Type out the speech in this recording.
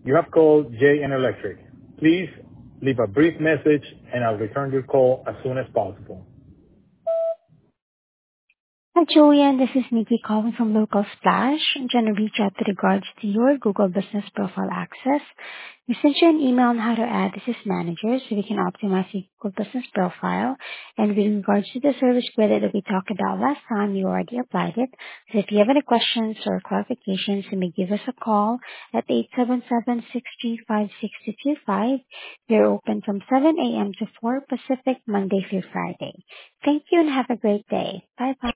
You have called JN Electric. Please leave a brief message and I'll return your call as soon as possible. Hi, Julian. This is Nikki calling from Local Splash. I'm trying to reach out with regards to your Google Business Profile access. We sent you an email on how to add this as manager so we can optimize your Google Business Profile. And with regards to the service credit that we talked about last time, you already applied it. So if you have any questions or clarifications, you may give us a call at 877-635-6225. We're open from 7 a.m. to 4 Pacific, Monday through Friday. Thank you and have a great day. Bye-bye.